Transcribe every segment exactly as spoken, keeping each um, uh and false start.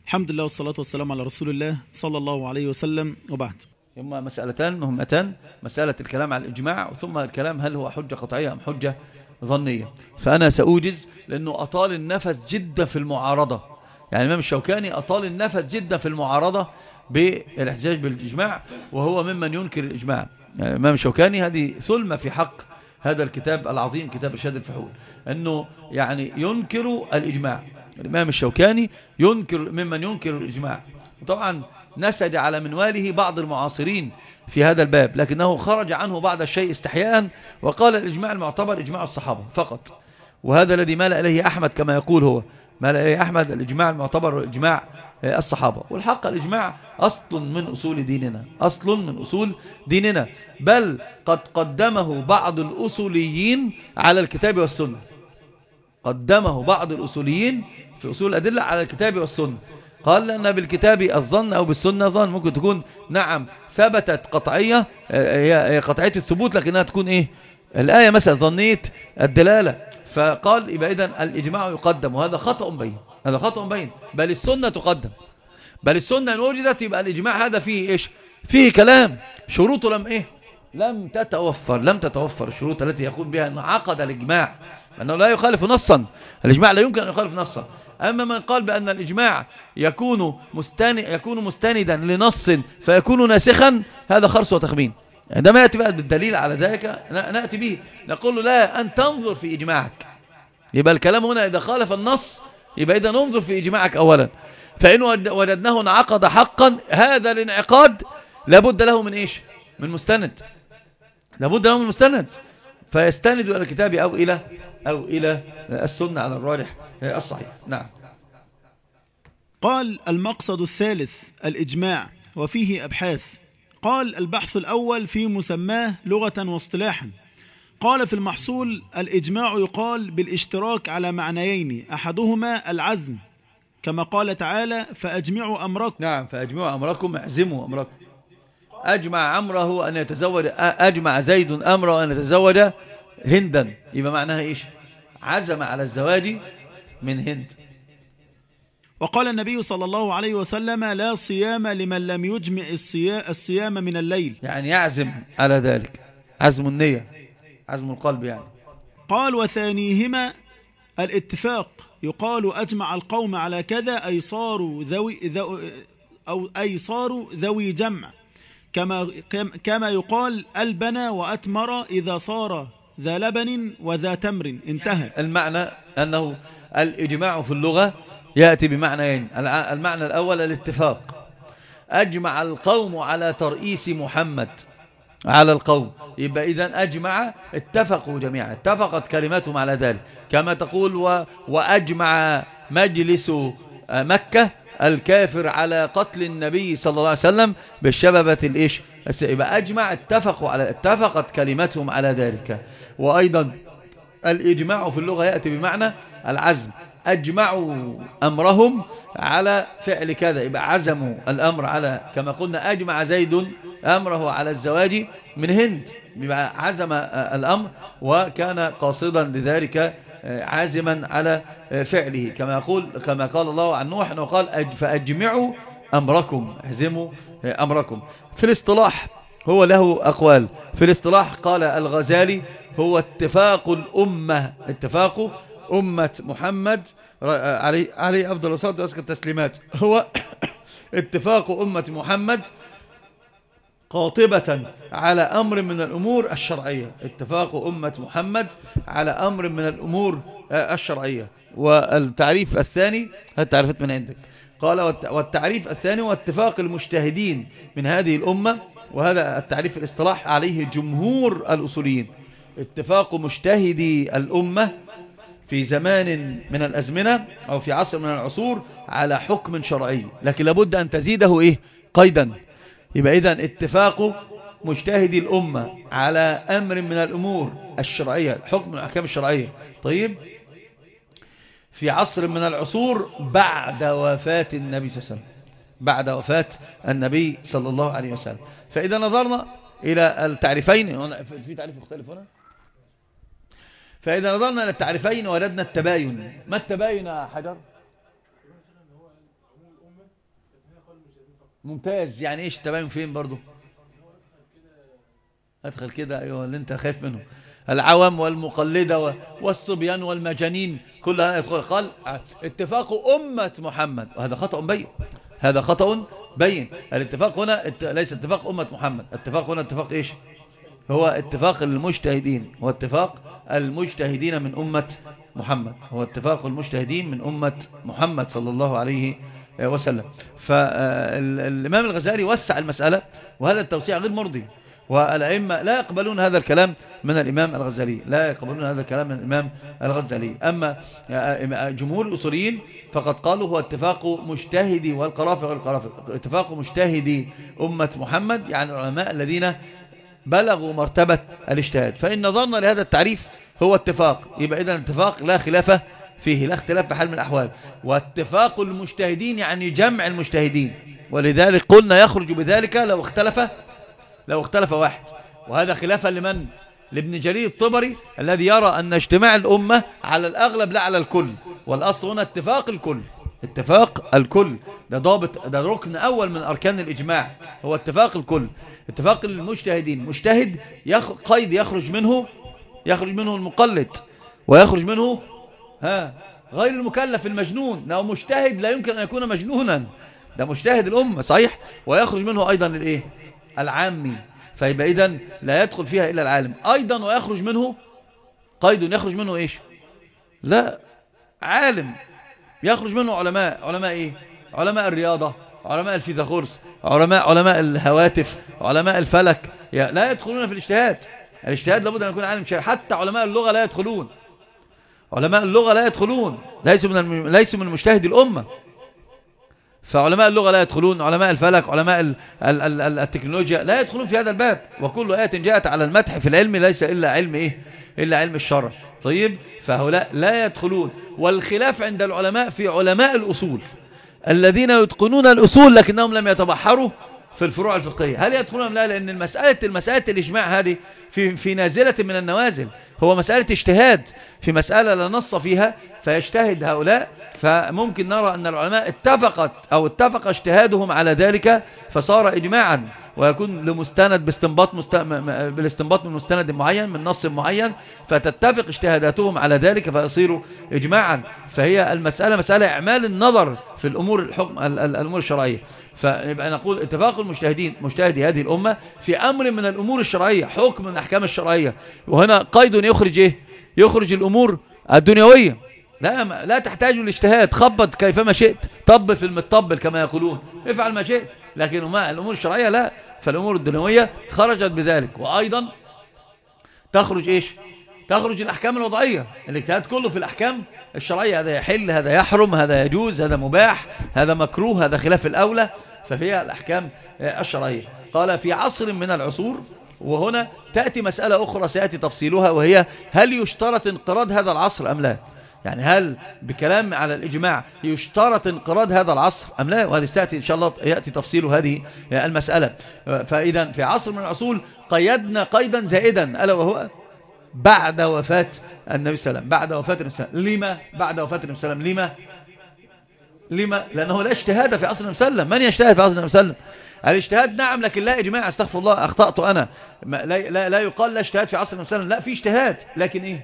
الحمد لله والصلاة والسلام على رسول الله صلى الله عليه وسلم، وبعد. هما مسألتان مهمتان، مسألة الكلام على الإجماع ثم الكلام هل هو حجة قطعية أم حجة ظنية. فأنا سأوجز لأنه أطال النفس جدا في المعارضة، يعني الإمام الشوكاني أطال النفس جدا في المعارضة بالاحتجاج بالإجماع، وهو ممن ينكر الإجماع. يعني الإمام الشوكاني هذه ثلمة في حق هذا الكتاب العظيم كتاب إرشاد الفحول، أنه يعني ينكر الإجماع. الإمام الشوكاني ينكر ممن ينكر الإجماع، وطبعا نسج على منواله بعض المعاصرين في هذا الباب، لكنه خرج عنه بعض الشيء استحياء وقال الإجماع المعتبر إجماع الصحابة فقط، وهذا الذي مال إليه أحمد كما يقول هو مال إليه أحمد، الإجماع المعتبر إجماع الصحابة. والحق الإجماع أصل من أصول ديننا، أصل من أصول ديننا، بل قد قدمه بعض الأصوليين على الكتاب والسنة، قدمه بعض الأصوليين في أصول الأدلة على الكتاب والسنة. قال لأن بالكتاب الظن أو بالسنة ظن، ممكن تكون نعم ثبتت قطعية، هي قطعية الثبوت، لكنها تكون إيه الآية مثلا ظنية الدلالة. فقال يبقى إذن الإجماع يقدم، وهذا خطأ بين، هذا خطأ بين، بل السنة تقدم، بل السنة إن وجدت يبقى الإجماع هذا فيه إيش، فيه كلام، شروطه لم إيه لم تتوفر، لم تتوفر الشروط التي يقول بها أن عقد الإجماع، أنه لا يخالف نصا، الإجماع لا يمكن أن يخالف نصا. أما من قال بأن الإجماع يكون مستند يكون مستندا لنص فيكون ناسخا، هذا خرص وتخمين. عندما يأتي بقى بالدليل على ذلك نأتي به، نقول له لا، أن تنظر في إجماعك. يبقى الكلام هنا إذا خالف النص يبقى إذا ننظر في إجماعك أولا، فإن وجدناه انعقد حقا، هذا الانعقاد لابد له من إيش، من مستند، لابد له من مستند، فيستند إلى الكتاب أو إلى أو إلى السنة على الراجح الصحيح. نعم. قال المقصد الثالث الإجماع، وفيه أبحاث. قال البحث الأول في مسماه لغة واصطلاحا. قال في المحصول الإجماع يقال بالاشتراك على معنيين، أحدهما العزم كما قال تعالى فأجمعوا أمركم. نعم، فأجمعوا أمركم، اعزموا أمركم. أجمع أمره أن يتزوج، أجمع زيد أمره أن يتزوج هندا، يبقى معناها إيش، عزم على الزواج من هند. وقال النبي صلى الله عليه وسلم لا صيام لمن لم يجمع الصيام من الليل، يعني يعزم على ذلك، عزم النية، عزم القلب يعني. قال وثانيهما الاتفاق، يقال أجمع القوم على كذا أي صاروا ذوي ذو أو أي صاروا ذوي جمع، كما كما يقال البنى وأتمر إذا صار ذا لبن وذا تمر، انتهى. المعنى أنه الإجماع في اللغة يأتي بمعنيين، المعنى الأول الاتفاق، أجمع القوم على ترئيس محمد على القوم، يبقى إذن أجمع، اتفقوا جميعا، اتفقت كلماتهم على ذلك، كما تقول و... وأجمع مجلس مكة الكافر على قتل النبي صلى الله عليه وسلم بالشببة الإيش، يبقى أجمع، اتفقوا على، اتفقت كلماتهم على ذلك. وأيضا الإجماع في اللغة يأتي بمعنى العزم، أجمعوا أمرهم على فعل كذا، يبقى عزموا الأمر على، كما قلنا أجمع زيد أمره على الزواج من هند، يبقى عزم الأمر وكان قاصدا لذلك عازما على فعله، كما يقول كما قال الله عن نوح أنه قال فأجمعوا أمركم، اعزموا أمركم. في الاصطلاح هو له أقوال، في الاصطلاح قال الغزالي هو اتفاق الأمة، اتفاق أمة محمد عليه عليه أفضل الصلاة وأزكى التسليمات، هو اتفاق أمة محمد قاطبة على أمر من الأمور الشرعية، اتفاق أمة محمد على أمر من الأمور الشرعية. والتعريف الثاني، التعريفات من عندك، قال والتعريف الثاني هو اتفاق المجتهدين من هذه الأمة، وهذا التعريف الاصطلاح عليه جمهور الأصوليين، اتفاق مجتهدي الأمة في زمان من الأزمنة أو في عصر من العصور على حكم شرعي، لكن لابد أن تزيده إيه قيدا، يبقى إذن اتفاق مجتهدي الأمة على أمر من الأمور الشرعية، حكم من الأحكام الشرعية، طيب في عصر من العصور بعد وفاة النبي صلى الله عليه وسلم، بعد وفاة النبي صلى الله عليه وسلم. فإذا نظرنا إلى التعريفين، في تعريف مختلف هنا، فإذا نظرنا إلى التعريفين وجدنا التباين. ما التباين يا حجر؟ ممتاز. يعني ايش التباين فين برضو؟ ادخل كده ايوه اللي انت خايف منه، العوام والمقلدة والصبيان والمجانين كلها يدخل. قال اتفاق أمة محمد، وهذا خطأ بين، هذا خطأ بين. الاتفاق هنا ليس اتفاق أمة محمد، الاتفاق هنا اتفاق ايش؟ هو اتفاق المجتهدين، هو اتفاق المجتهدين من أمة محمد، هو اتفاق المجتهدين من أمة محمد صلى الله عليه وسلم. فالإمام الغزالي وسع المسألة، وهذا التوسيع غير مرضي، والأئمة لا يقبلون هذا الكلام من الإمام الغزالي، لا يقبلون هذا الكلام من الإمام الغزالي. أما جمهور الأصوليين فقد قالوا هو اتفاق مجتهدي، والقرافة والقرافة اتفاق مجتهدي أمة محمد، يعني العلماء الذين بلغوا مرتبة الاجتهاد. فإن نظرنا لهذا التعريف هو اتفاق، يبقى إذن اتفاق لا خلاف فيه، لا اختلاف في حال من الأحوال. واتفاق المجتهدين يعني جمع المجتهدين، ولذلك قلنا يخرج بذلك لو اختلف لو اختلف واحد، وهذا خلافا لمن؟ لابن جرير الطبري الذي يرى أن اجتماع الأمة على الأغلب لا على الكل، والأصل هنا اتفاق الكل، اتفاق الكل ده ضابط، ده ركن أول من أركان الإجماع، هو اتفاق الكل. اتفاق المجتهدين، مجتهد يخ... قيد يخرج منه يخرج منه المقلد، ويخرج منه ها غير المكلف المجنون، لو مجتهد لا يمكن أن يكون مجنونا، ده مجتهد الأمة صحيح، ويخرج منه أيضا للإيه؟ العامي، فيبقى إذن لا يدخل فيها إلا العالم أيضا. ويخرج منه قيد يخرج منه إيش؟ لا عالم، يخرج منه علماء. علماء إيه؟ علماء الرياضة، علماء الفيثاغورس، علماء علماء الهواتف، علماء الفلك، لا يدخلون في الاجتهاد. الاجتهاد لابد أن يكون عالم شيء. حتى علماء اللغة لا يدخلون، علماء اللغة لا يدخلون، ليسوا من الم... ليسوا من مجتهد الأمة. فعلماء اللغة لا يدخلون، علماء الفلك، علماء ال ال ال ال التكنولوجيا لا يدخلون في هذا الباب. وكل آية جاءت على المدح في العلم ليس إلا علم إيه؟ إلا علم الشرع. طيب، فهؤلاء لا يدخلون. والخلاف عند العلماء في علماء الأصول الذين يتقنون الأصول لكنهم لم يتبحروا في الفروع الفقهية، هل يدخلون لا؟ لأن المسألة المسألة الإجماع هذه في في نازلة من النوازل، هو مسألة اجتهاد في مسألة لا نص فيها فيجتهد هؤلاء. فممكن نرى أن العلماء اتفقت أو اتفق اجتهادهم على ذلك فصار إجماعا، ويكون لمستند باستنباط مست... بالاستنباط من مستند معين من نص معين، فتتفق اجتهاداتهم على ذلك فيصيروا إجماعا. فهي المسألة مسألة إعمال النظر في الأمور الحكم الأمور الشرعية. فيبقى نقول اتفاق المجتهدين مجتهدي هذه الأمة في أمر من الأمور الشرعية، حكم من الأحكام الشرعية. وهنا قيد يخرج إيه؟ يخرج الأمور الدنيوية، لا لا تحتاج الاجتهاد، خبط كيفما شئت، طبل في المتطبل كما يقولون، افعل ما شئت. لكن ما الأمور الشرعية لا، فالأمور الدنيوية خرجت بذلك. وأيضا تخرج إيش؟ تخرج الأحكام الوضعية، الاجتهاد كله في الأحكام الشرعية، هذا يحل، هذا يحرم، هذا يجوز، هذا مباح، هذا مكروه، هذا خلاف الأولى، ففيها الأحكام الشرعية. قال في عصر من العصور، وهنا تأتي مسألة أخرى سيأتي تفصيلها، وهي هل يشترط انقراض هذا العصر أم لا؟ يعني هل بكلام على الإجماع يشترط انقراض هذا العصر أم لا؟ وهذه ستأتي إن شاء الله يأتي تفصيل هذه المسألة. فإذا في عصر من العصور قيدنا قيدا زائدا، ألا وهو بعد وفاة النبي صلى الله عليه وسلم. بعد وفاة النبي صلى الله عليه وسلم. لما بعد وفاة النبي صلى الله عليه وسلم؟ لما لما لأنه لا اجتهاد في عصر النبي صلى الله عليه وسلم. من يجتهد في عصر النبي صلى الله عليه وسلم؟ الاجتهاد نعم، لكن لا إجماع. استغفر الله، أخطأت أنا. لا, لا, لا يقال لا اجتهاد في عصر النبي صلى الله عليه وسلم، لا، في اجتهاد لكن إيه؟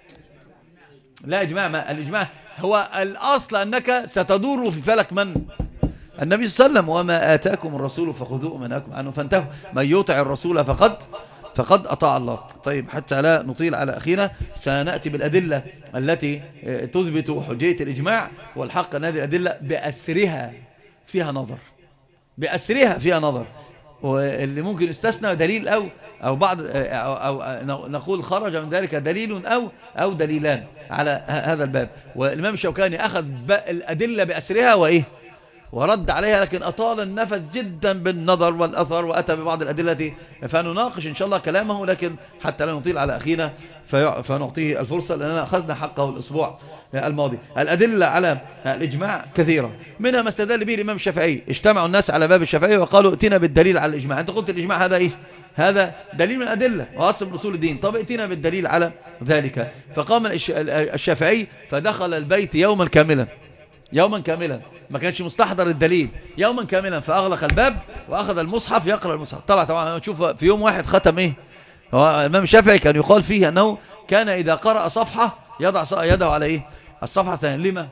لا إجماع. ما الإجماع هو الأصل أنك ستدور في فلك من؟ النبي صلى الله عليه وسلم. وما آتاكم الرسول فخذوه ومنهاكم عنه فانتهوا، من يطع الرسول فقد فقد أطاع الله. طيب، حتى لا نطيل على أخينا سنأتي بالأدلة التي تثبت حجية الإجماع. والحق أن هذه الأدلة بأسرها فيها نظر، بأسرها فيها نظر، واللي ممكن يستثنى دليل أو أو بعض أو, أو نقول خرج من ذلك دليل أو أو دليلان على هذا الباب. والإمام الشوكاني أخذ الأدلة بأسرها وإيه ورد عليها، لكن أطال النفس جدا بالنظر والأثر، وأتى ببعض الأدلة. فنناقش إن شاء الله كلامه، لكن حتى لا نطيل على أخينا فنعطيه الفرصة، لأننا أخذنا حقه الأسبوع الماضي. الأدلة على الإجماع كثيرة، منها ما استدل به الإمام الشافعي. اجتمعوا الناس على باب الشافعي وقالوا ائتنا بالدليل على الإجماع. أنت قلت الإجماع هذا إيه؟ هذا دليل من الأدلة وأصل من أصول الدين، طب ائتنا بالدليل على ذلك. فقام الشافعي فدخل البيت يوما كاملا، يوما كاملا ما كانش مستحضر الدليل يوما كاملا، فأغلق الباب وأخذ المصحف يقرأ المصحف. طلع طبعا تشوف في يوم واحد ختم إيه. هو الإمام الشافعي كان يقال فيه أنه كان إذا قرأ صفحة يضع يده على إيه؟ الصفحة الثانية. لما؟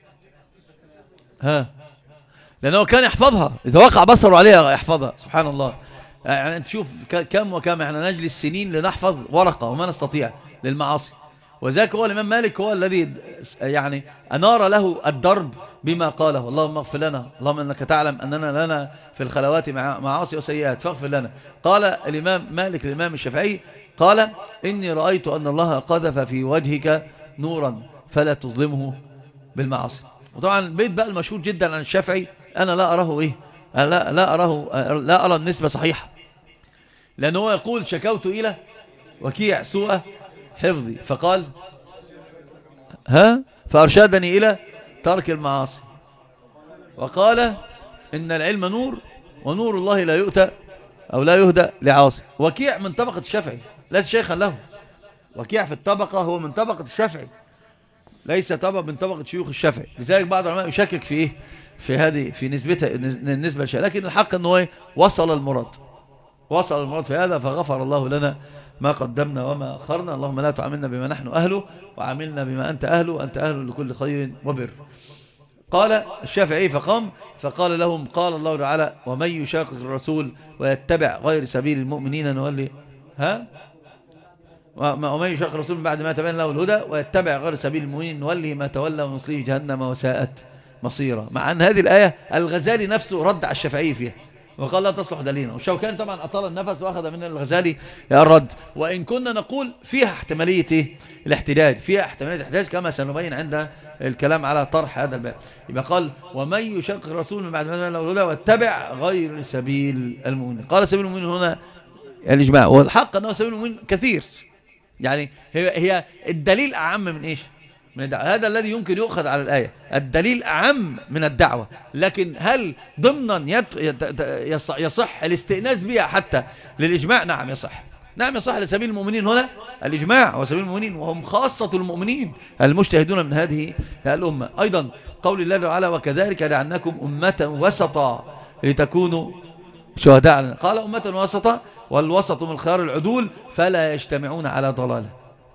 ها، لأنه كان يحفظها، إذا وقع بصره عليها يحفظها. سبحان الله. يعني أنت شوف كم وكم احنا نجلس سنين لنحفظ ورقة وما نستطيع للمعاصي. وذاك هو الإمام مالك هو الذي يعني أنار له الدرب بما قاله: اللهم اغفر لنا، اللهم أنك تعلم أننا لنا في الخلوات معاصي وسيئات فاغفر لنا. قال الإمام مالك الإمام الشافعي قال: إني رأيت أن الله قذف في وجهك نورا فلا تظلمه بالمعاصي. وطبعا البيت بقى المشهور جدا عن الشافعي أنا لا أراه إيه لا, لا أراه لا أرى النسبة صحيحة، لأنه يقول: شكوت إلى وكيع سوء حفظي فقال ها فأرشدني إلى ترك المعاصي، وقال: إن العلم نور ونور الله لا يؤتى أو لا يهدى لعاصي. وكيع من طبقة الشافعي ليس شيخا له، وكيع في الطبقة هو من طبقة الشافعي ليس طبق من طبقة شيوخ الشافعي. لذلك بعض العلماء يشكك في إيه في هذه في نسبتها النسبة للشيء، لكن الحق أنه وصل المراد وصل المراد في هذا، فغفر الله لنا ما قدمنا وما أخرنا. اللهم لا تعاملنا بما نحن أهله وعاملنا بما أنت أهله، أنت أهل لكل خير وبر. قال الشافعي فقام فقال لهم: قال الله تعالى: ومن يشاقق الرسول ويتبع غير سبيل المؤمنين نولي ها ومن يشاقق الرسول من بعد ما تبين له الهدى ويتبع غير سبيل المؤمنين نولي ما تولى ونصليه جهنم وساءت مصيرا. مع أن هذه الآية الغزالي نفسه رد على الشافعي فيها وقال لا تصلح دليلا، والشوكاني طبعا أطال النفس وأخذ من الغزالي الرد. وإن كنا نقول فيها احتمالية إيه؟ الاحتجاج، فيها احتمالية الاحتجاج كما سنبين عند الكلام على طرح هذا الباب. يبقى قال: ومن يشاقق الرسول من بعد ما تبين له الهدى واتبع غير سبيل المؤمنين. قال سبيل المؤمنين هنا الإجماع، والحق أنه سبيل المؤمنين كثير، يعني هي هي الدليل أعم من إيش؟ من الدعوة. هذا الذي يمكن يؤخذ على الآية، الدليل أعم من الدعوة. لكن هل ضمنا يصح الاستئناس بها حتى للإجماع؟ نعم يصح، نعم يصح لسبيل المؤمنين هنا الإجماع، وسبيل المؤمنين وهم خاصة المؤمنين المجتهدون من هذه الأمة. أيضا قول الله تعالى: وكذلك جعلناكم أمة وسطا لتكونوا شهداء. قال أمة وسطا، والوسط من خيار العدول فلا يجتمعون على ضلاله.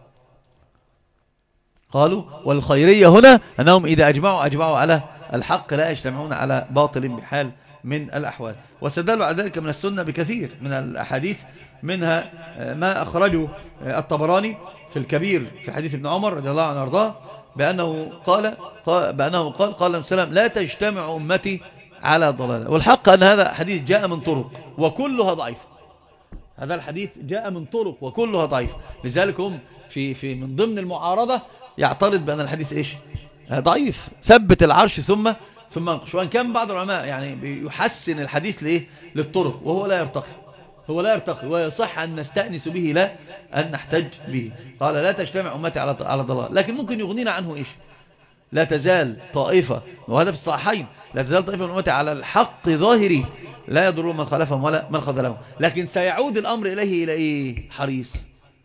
قالوا والخيرية هنا أنهم إذا أجمعوا أجمعوا على الحق لا يجتمعون على باطل بحال من الأحوال. واستدلوا على ذلك من السنة بكثير من الأحاديث، منها ما أخرجه الطبراني في الكبير في حديث ابن عمر رضي الله عنه وارضاه بأنه قال بأنه قال قال السلام: لا تجتمع أمتي على ضلالة. والحق أن هذا حديث جاء من طرق وكلها ضعيف، هذا الحديث جاء من طرق وكلها ضعيف. لذلك هم في في من ضمن المعارضة يعترض بأن الحديث إيش؟ ضعيف. ثبت العرش ثم ثم انقش. وان كان بعض العلماء يعني يحسن الحديث ليه؟ للطرق، وهو لا يرتقي هو لا يرتقي ويصح أن نستأنس به لا أن نحتج به. قال: لا تجتمع أمتي على على ضلال. لكن ممكن يغنينا عنه إيش؟ لا تزال طائفة، وهذا في الصحيحين، لا تزال طائفة من أمتي على الحق ظاهري لا يضر من خلفهم ولا من خذلهم. لكن سيعود الأمر إليه إلى إيه؟ حريص.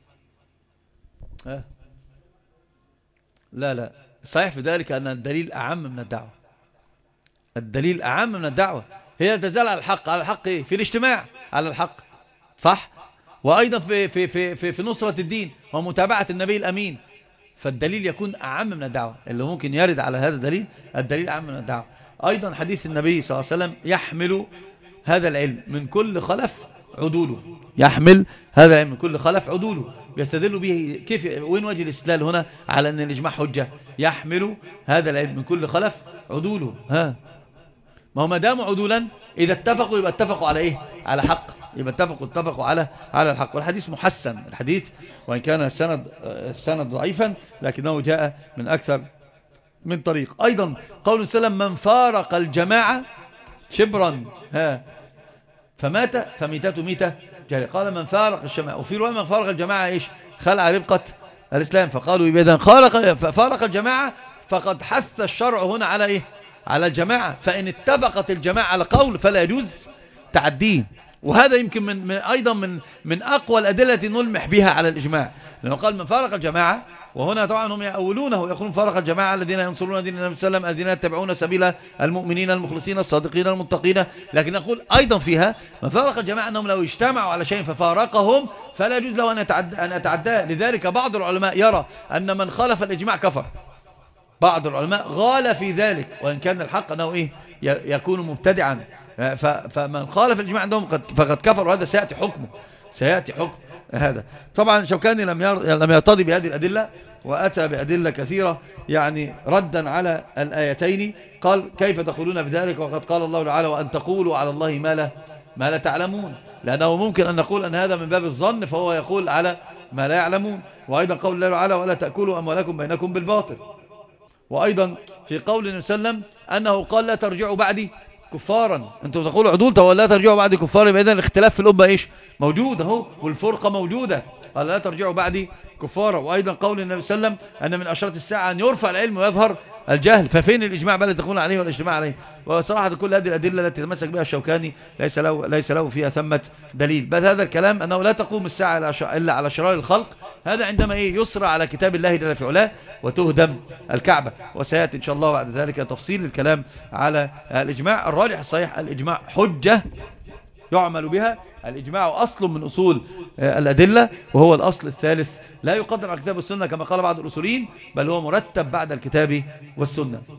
ها؟ لا لا صحيح في ذلك أن الدليل أعم من الدعوة، الدليل أعم من الدعوة. هي تزال على الحق، على الحق إيه؟ في الاجتماع على الحق، صح؟ وأيضا في, في, في, في, في نصرة الدين ومتابعة النبي الأمين. فالدليل يكون أعم من الدعوة، اللي ممكن يرد على هذا الدليل الدليل أعم من الدعوة. أيضا حديث النبي صلى الله عليه وسلم: يحمل هذا العلم من كل خلف عدوله، يحمل هذا العلم من كل خلف عدوله. يستدل به كيف؟ وين وجه الاستدلال هنا على أن الإجماع حجة؟ يحمل هذا العلم من كل خلف عدوله. ها، ما هو ما داموا عدولا إذا اتفقوا يبقى اتفقوا على إيه؟ على حق، يبقى اتفقوا اتفقوا على على الحق. والحديث محسن، الحديث وإن كان السند السند ضعيفا لكنه جاء من أكثر من طريق. أيضا قول سلم: من فارق الجماعة شبرا ها فمات فميتته ميتة جارية. قال: من فارق الجماعة. وفي رواية: من فارق الجماعة إيش؟ خلع ربقة الإسلام. فقالوا إذا فارق فارق الجماعة فقد حث الشرع هنا على إيه؟ على الجماعة. فإن اتفقت الجماعة على قول فلا يجوز تعديه. وهذا يمكن من أيضا من من أقوى الأدلة نلمح بها على الإجماع، لأنه قال: من فارق الجماعة وهنا طبعا هم يأولونه ويقولون فرق الجماعة الذين ينصرون دين النبي صلى الله عليه وسلم الذين يتبعون سبيل المؤمنين المخلصين الصادقين المتقين. لكن نقول أيضا فيها من فرق الجماعة أنهم لو اجتمعوا على شيء ففارقهم فلا يجوز له أن يتعدى أن يتعداه. لذلك بعض العلماء يرى أن من خالف الإجماع كفر. بعض العلماء غال في ذلك، وإن كان الحق أنه إيه يكون مبتدعا. فمن خالف الإجماع عندهم فقد كفر، وهذا سيأتي حكمه سيأتي حكم هذا. طبعا شوكاني لم لم يرتضي بهذه الأدلة، وأتى بأدلة كثيرة يعني ردا على الآيتين. قال كيف تقولون بذلك وقد قال الله تعالى وأن تقولوا على الله ما لا ما لا تعلمون، لأنه ممكن أن نقول أن هذا من باب الظن، فهو يقول على ما لا يعلمون. وأيضا قول الله تعالى ولا تأكلوا أموالكم بينكم بالباطل. وأيضا في قول النبي صلى الله عليه وسلم أنه قال لا ترجعوا بعدي كفارا. أنتم تقولوا عدول ولا ترجعوا بعدي كفارا، يبقى إذن الاختلاف في الأمة إيش موجود أهو، والفرقة موجودة. قال لا ترجعوا بعدي كفارا. وأيضا قول النبي صلى الله عليه وسلم أن من أشراط الساعة أن يرفع العلم ويظهر الجهل. ففين الإجماع بل تكون عليه والاجتماع عليه؟ وصراحة كل هذه الأدلة التي تمسك بها الشوكاني ليس له ليس له فيها ثمة دليل. بل هذا الكلام أنه لا تقوم الساعة إلا على شرار الخلق، هذا عندما إيه يسرى على كتاب الله جل في علاه وتهدم الكعبة. وسيأتي إن شاء الله بعد ذلك تفصيل الكلام على الإجماع. الراجح الصحيح الإجماع حجة يعمل بها. الإجماع أصل من أصول الأدلة، وهو الأصل الثالث لا يقدم على الكتاب والسنة كما قال بعض الأصوليين، بل هو مرتب بعد الكتاب والسنة.